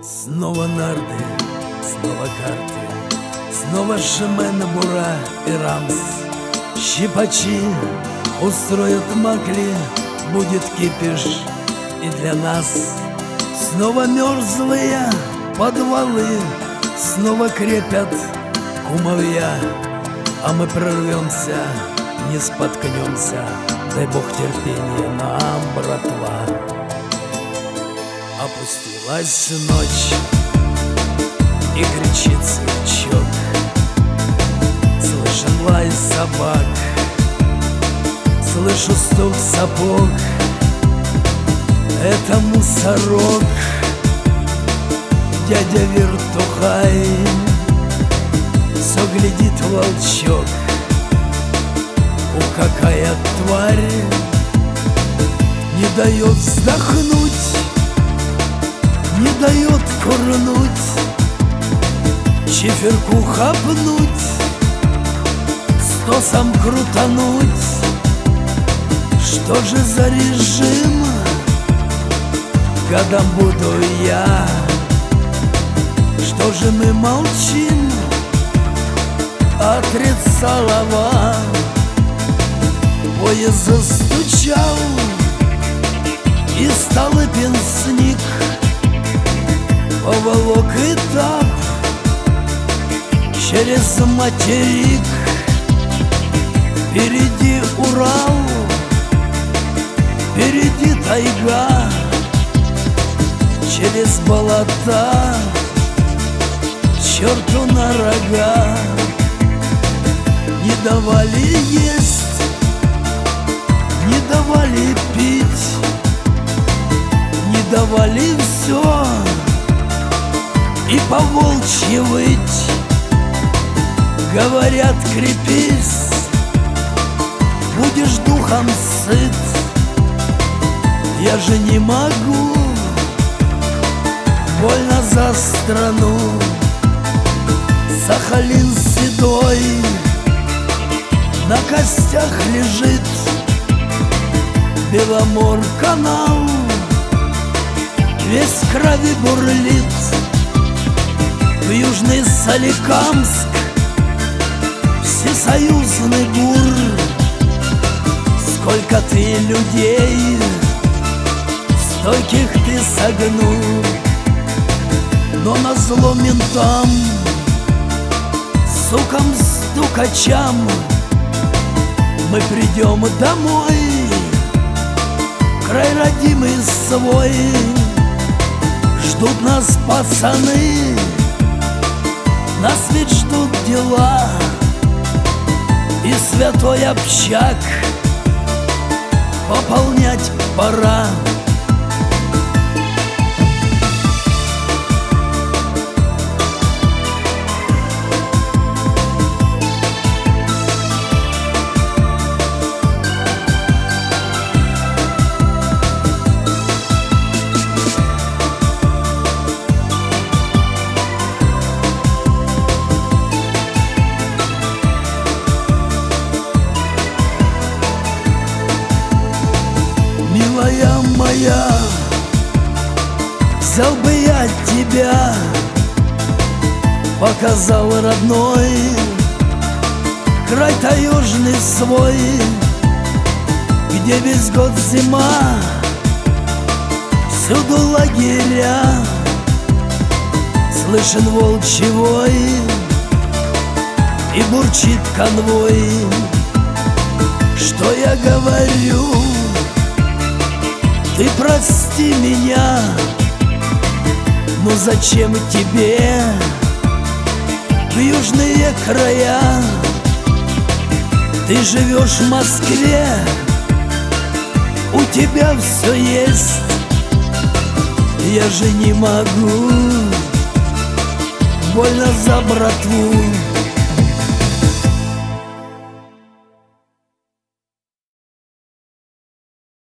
Снова нарды, снова карты, снова Шемен, Бура и Рамс. Щипачи устроят макли, будет кипиш и для нас. Снова мерзлые подвалы, снова крепят кумовья, а мы прорвемся, не споткнемся, дай Бог терпения нам, братва. Опустилась ночь и кричит сверчок, слышен лай собак, слышу стук сапог. Это мусорок, дядя Вертухай, все глядит волчок. О, какая тварь не дает вздохнуть, не дает курнуть, чиферку хапнуть, стосом крутануть. Что же за режим годом буду я? Что же мы молчим? Отрицалова. Поезд застучал, и Столыпин сник, поволок этап через материк. Впереди Урал, впереди тайга, через болота черту на рога. Не давали есть, не давали пить, не давали все и по-волчьи выть. Говорят, крепись, будешь духом сыт. Я же не могу, больно за страну. Сахалин седой на костях лежит, Беломор-канал весь в крови бурлит. В Южный Соликамск всесоюзный бур. Сколько ты людей стойких ты согнул, но назло ментам, сукам, стукачам мы придем домой, край родимый свой. Ждут нас пацаны, нас ведь ждут дела, и святой общак пополнять пора. Милая моя, взял бы я тебя, показал родной край таежный свой, где весь год зима, всюду лагеря, слышен волчий вой и бурчит конвой. Что я говорю? Ты прости меня, но зачем тебе в южные края? Ты живешь в Москве, у тебя все есть. Я же не могу, больно за братву.